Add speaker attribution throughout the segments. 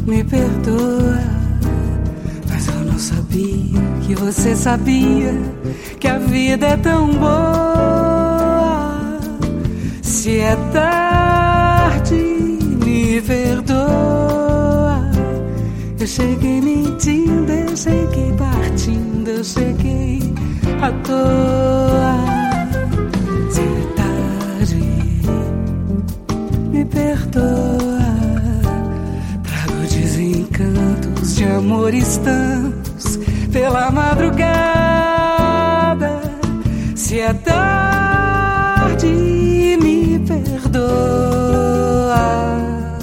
Speaker 1: me perdoa, mas eu não sabia que você sabia que a vida é tão boa. Se é tarde, me perdoa. Eu cheguei mentindo, eu cheguei partindo, eu cheguei à toa. Se é tarde, me perdoa. Trago desencantos de amores tantos pela madrugada. Se é tarde, me perdoa.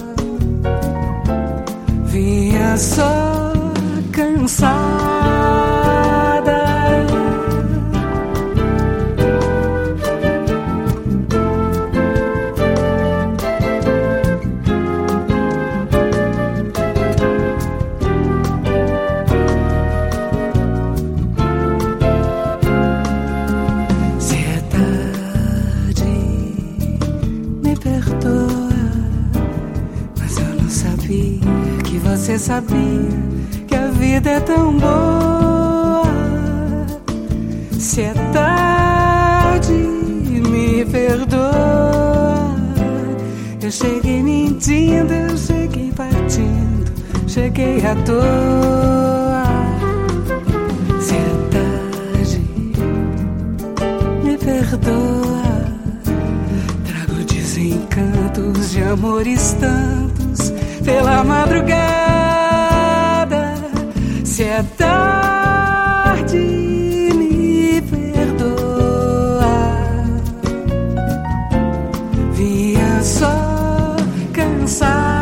Speaker 1: Vinha só cansada. Você sabia que a vida é tão boa. Se é tarde, me perdoa. Eu cheguei mentindo, eu cheguei partindo, cheguei à toa. Se é tarde, me perdoa. Trago desencantos de amores tantos pela madrugada. Se é tarde, me perdoa. Vinha só cansada.